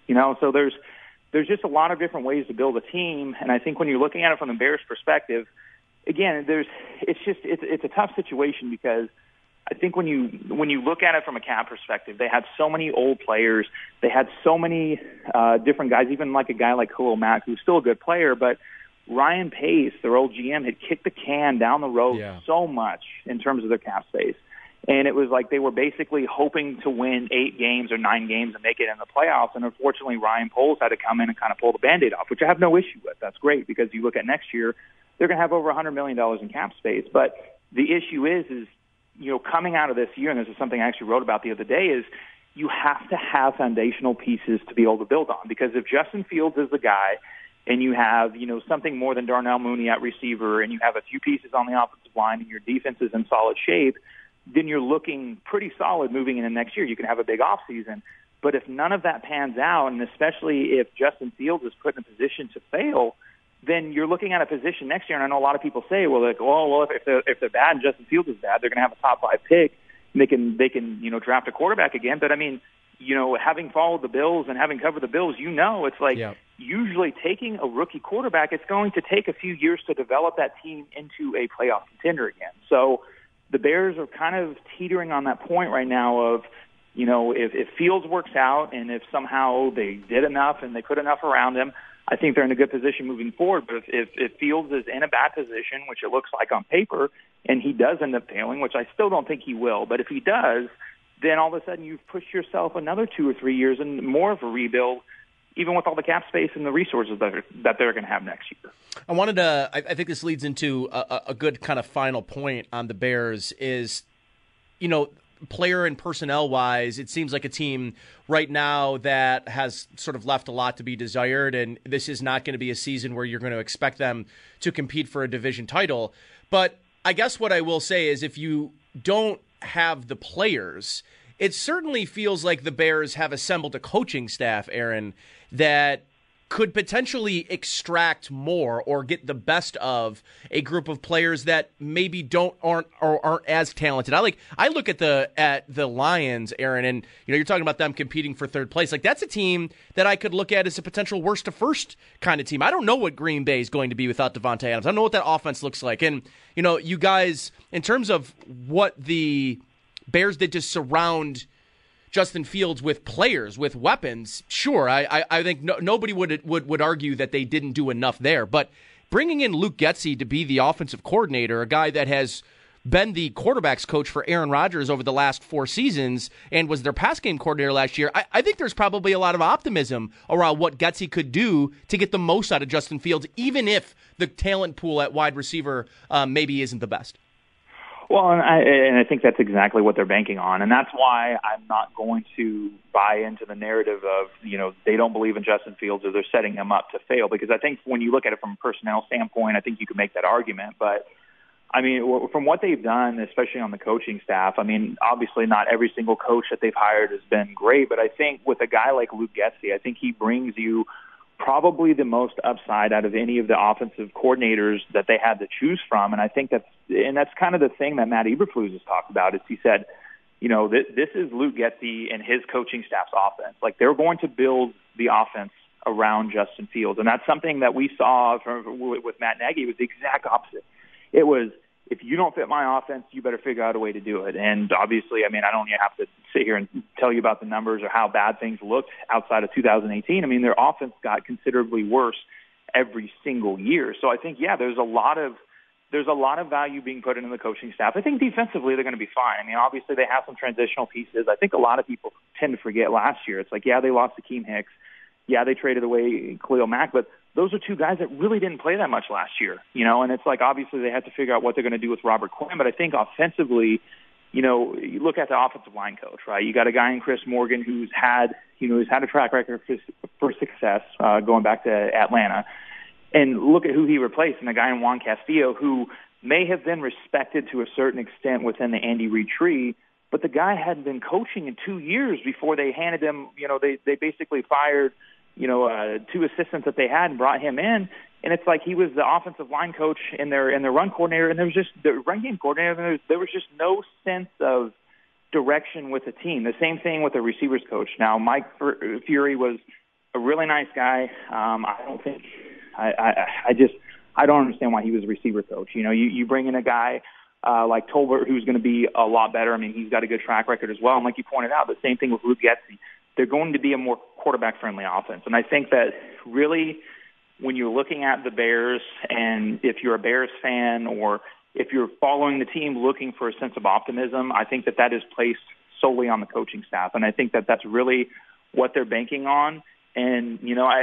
So there's just a lot of different ways to build a team, and I think when you're looking at it from the Bears' perspective, again, it's a tough situation because I think when you look at it from a cap perspective, they had so many old players, they had so many different guys, even like a guy like Khalil Mack, who's still a good player, but Ryan Pace, their old GM, had kicked the can down the road so much in terms of their cap space. And it was like they were basically hoping to win 8 games or 9 games and make it in the playoffs. And unfortunately, Ryan Poles had to come in and kind of pull the Band-Aid off, which I have no issue with. That's great because you look at next year, they're going to have over $100 million in cap space. But the issue is coming out of this year, and this is something I actually wrote about the other day, is you have to have foundational pieces to be able to build on. Because if Justin Fields is the guy and you have, something more than Darnell Mooney at receiver and you have a few pieces on the offensive line and your defense is in solid shape, then you're looking pretty solid moving into next year. You can have a big offseason. But if none of that pans out, and especially if Justin Fields is put in a position to fail, then you're looking at a position next year. And I know a lot of people say, well, if they're bad and Justin Fields is bad, they're going to have a top 5 pick. And they can draft a quarterback again. But I mean, having followed the Bills and having covered the Bills, it's like usually taking a rookie quarterback, it's going to take a few years to develop that team into a playoff contender again. So the Bears are kind of teetering on that point right now of, if Fields works out and if somehow they did enough and they put enough around him, I think they're in a good position moving forward. But if Fields is in a bad position, which it looks like on paper, and he does end up failing, which I still don't think he will, but if he does, then all of a sudden you've pushed yourself another 2 or 3 years and more of a rebuild, even with all the cap space and the resources that they're going to have next year. I think this leads into a good kind of final point on the Bears is, player and personnel-wise, it seems like a team right now that has sort of left a lot to be desired, and this is not going to be a season where you're going to expect them to compete for a division title. But I guess what I will say is if you don't have the players, it certainly feels like the Bears have assembled a coaching staff, Aaron, that could potentially extract more or get the best of a group of players that maybe aren't as talented. I look at the Lions, Aaron, and you're talking about them competing for third place. Like, that's a team that I could look at as a potential worst to first kind of team. I don't know what Green Bay is going to be without Davante Adams. I don't know what that offense looks like. And you guys, in terms of what the Bears did to surround Justin Fields with players, with weapons, sure, I think nobody would argue that they didn't do enough there. But bringing in Luke Getsy to be the offensive coordinator, a guy that has been the quarterback's coach for Aaron Rodgers over the last 4 seasons and was their pass game coordinator last year, I think there's probably a lot of optimism around what Getsy could do to get the most out of Justin Fields, even if the talent pool at wide receiver maybe isn't the best. Well, and I think that's exactly what they're banking on, and that's why I'm not going to buy into the narrative of, they don't believe in Justin Fields or they're setting him up to fail, because I think when you look at it from a personnel standpoint, I think you can make that argument. But, I mean, from what they've done, especially on the coaching staff, I mean, obviously not every single coach that they've hired has been great, but I think with a guy like Luke Getsy, I think he brings you probably the most upside out of any of the offensive coordinators that they had to choose from. And I think that's kind of the thing that Matt Eberflus has talked about, is he said, this is Luke Getsy and his coaching staff's offense. Like, they're going to build the offense around Justin Fields. And that's something that we saw with Matt Nagy. It was the exact opposite. It was, if you don't fit my offense, you better figure out a way to do it. And obviously, I mean, I don't even have to sit here and tell you about the numbers or how bad things looked outside of 2018. I mean, their offense got considerably worse every single year. So I think, there's a lot of value being put into the coaching staff. I think defensively they're going to be fine. I mean, obviously they have some transitional pieces. I think a lot of people tend to forget last year. It's like, they lost Akeem Hicks. They traded away Khalil Mack, but those are two guys that really didn't play that much last year, and it's like, obviously they had to figure out what they're going to do with Robert Quinn. But I think offensively, you look at the offensive line coach, right? You got a guy in Chris Morgan who's had a track record for success going back to Atlanta. And look at who he replaced, and a guy in Juan Castillo who may have been respected to a certain extent within the Andy Reid tree, but the guy hadn't been coaching in 2 years before they handed him, they basically fired, 2 assistants that they had and brought him in. And it's like he was the offensive line coach and their run coordinator, and there was just the run game coordinator. And there was just no sense of direction with the team. The same thing with the receivers coach. Now, Mike Fury was a really nice guy. I don't understand why he was a receiver coach. You bring in a guy like Tolbert, who's going to be a lot better. I mean, he's got a good track record as well. And like you pointed out, the same thing with Luke Getsy. They're going to be a more quarterback-friendly offense. And I think that really when you're looking at the Bears, and if you're a Bears fan or if you're following the team looking for a sense of optimism, I think that is placed solely on the coaching staff. And I think that that's really what they're banking on. And,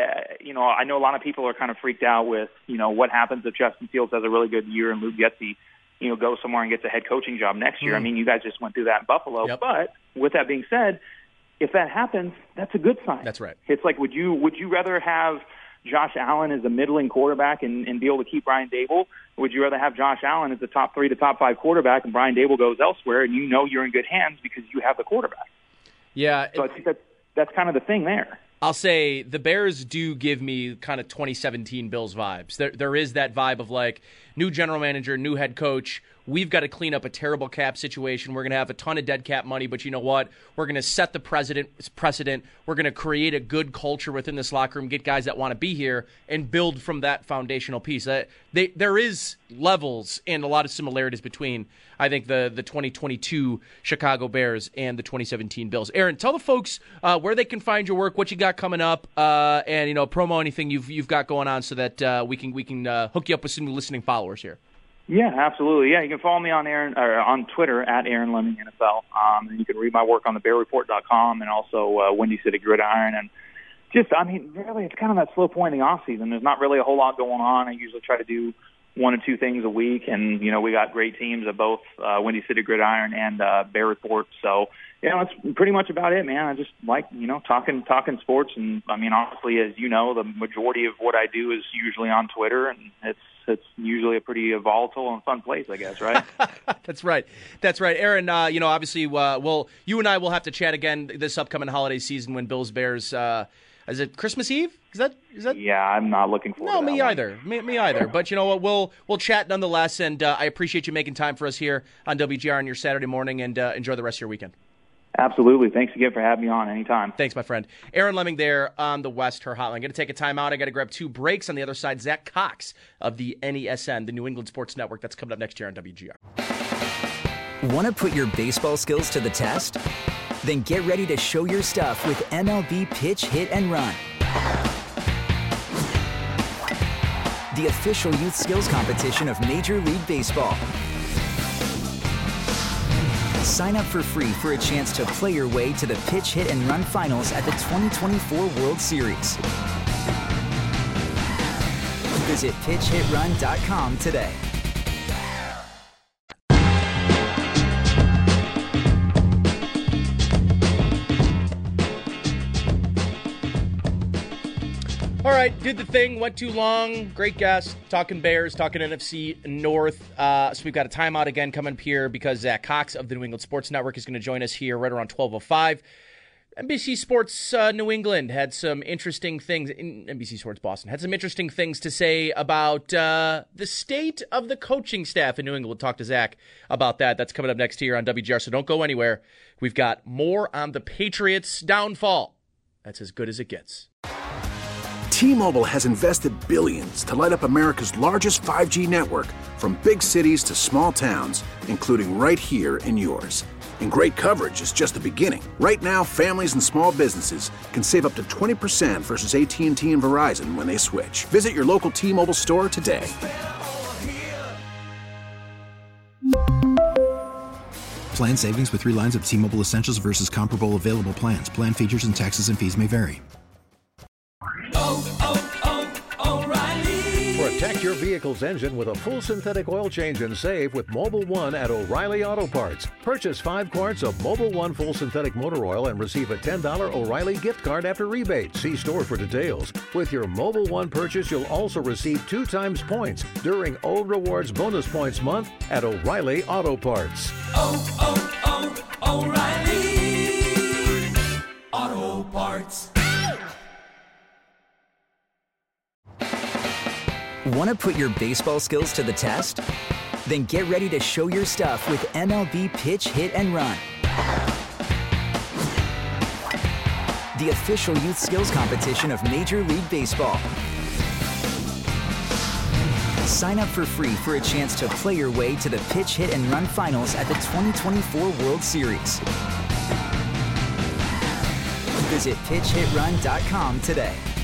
I know a lot of people are kind of freaked out with, what happens if Justin Fields has a really good year and Luke Getsy, goes somewhere and gets a head coaching job next year. I mean, you guys just went through that in Buffalo. Yep. But with that being said, if that happens, that's a good sign. That's right. It's like, would you rather have Josh Allen as a middling quarterback and be able to keep Brian Daboll? Or would you rather have Josh Allen as the top 3 to top 5 quarterback and Brian Daboll goes elsewhere and you're in good hands because you have the quarterback? Yeah. So I think that's kind of the thing there. I'll say the Bears do give me kind of 2017 Bills vibes. There is that vibe of like new general manager, new head coach. We've got to clean up a terrible cap situation. We're going to have a ton of dead cap money, but you know what? We're going to set the precedent. We're going to create a good culture within this locker room, get guys that want to be here, and build from that foundational piece. There is levels and a lot of similarities between, I think, the 2022 Chicago Bears and the 2017 Bills. Aaron, tell the folks where they can find your work, what you got coming up, and promo anything you've got going on, so that we can hook you up with some listening followers here. Yeah, absolutely. Yeah, you can follow me on on Twitter at Aaron Leming NFL. And you can read my work on thebearreport.com and also Windy City Gridiron. And really, it's kind of that slow point in the off season. There's not really a whole lot going on. I usually try to do 1 or 2 things a week, and we got great teams at both Windy City Gridiron and Bear Report. So that's pretty much about it, man. I just like talking sports, and I mean, honestly, as you know, the majority of what I do is usually on Twitter, and it's usually a pretty volatile and fun place, I guess, right? That's right. Aaron, obviously, you and I will have to chat again this upcoming holiday season when Bills Bears Is it Christmas Eve? Is that? Yeah, I'm not looking forward to that. No, me either. Me either. But you know what? We'll chat nonetheless, and I appreciate you making time for us here on WGR on your Saturday morning, and enjoy the rest of your weekend. Absolutely. Thanks again for having me on anytime. Thanks, my friend. Aaron Leming there on the West Her Hotline. I'm going to take a timeout. I got to grab 2 breaks. On the other side, Zach Cox of the NESN, the New England Sports Network. That's coming up next year on WGR. Want to put your baseball skills to the test? Then get ready to show your stuff with MLB Pitch, Hit, and Run. The official youth skills competition of Major League Baseball. Sign up for free for a chance to play your way to the Pitch, Hit, and Run finals at the 2024 World Series. Visit pitchhitrun.com today. All right, did the thing, went too long. Great guest, talking Bears, talking NFC North. So we've got a timeout again coming up here because Zach Cox of the New England Sports Network is going to join us here right around 12:05. NBC Sports New England had some interesting things, NBC Sports Boston had some interesting things to say about the state of the coaching staff in New England. We'll talk to Zach about that. That's coming up next here on WGR, so don't go anywhere. We've got more on the Patriots' downfall. That's as good as it gets. T-Mobile has invested billions to light up America's largest 5G network, from big cities to small towns, including right here in yours. And great coverage is just the beginning. Right now, families and small businesses can save up to 20% versus AT&T and Verizon when they switch. Visit your local T-Mobile store today. Plan savings with 3 lines of T-Mobile Essentials versus comparable available plans. Plan features and taxes and fees may vary. Protect your vehicle's engine with a full synthetic oil change and save with Mobil 1 at O'Reilly Auto Parts. Purchase 5 quarts of Mobil 1 full synthetic motor oil and receive a $10 O'Reilly gift card after rebate. See store for details. With your Mobil 1 purchase, you'll also receive 2 times points during O Rewards Bonus Points Month at O'Reilly Auto Parts. O'Reilly Auto Parts. Want to put your baseball skills to the test? Then get ready to show your stuff with MLB Pitch, Hit, and Run. The official youth skills competition of Major League Baseball. Sign up for free for a chance to play your way to the Pitch, Hit, and Run finals at the 2024 World Series. Visit pitchhitrun.com today.